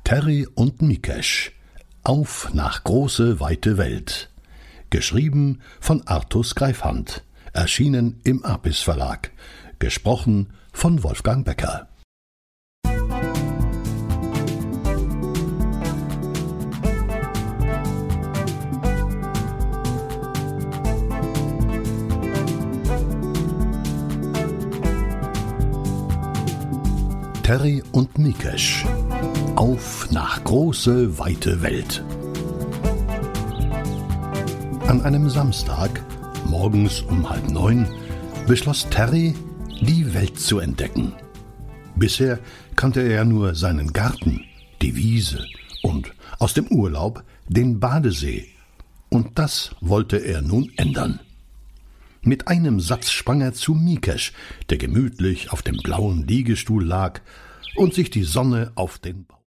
Terry und Mikesh. Auf nach große, weite Welt. Geschrieben von Artus Greifhand. Erschienen im Apis Verlag. Gesprochen von Wolfgang Becker. Terry und Mikesh. Auf nach große, weite Welt. An einem Samstag, morgens um 8:30, beschloss Terry, die Welt zu entdecken. Bisher kannte er ja nur seinen Garten, die Wiese und aus dem Urlaub den Badesee. Und das wollte er nun ändern. Mit einem Satz sprang er zu Mikesh, der gemütlich auf dem blauen Liegestuhl lag und sich die Sonne auf den Bauch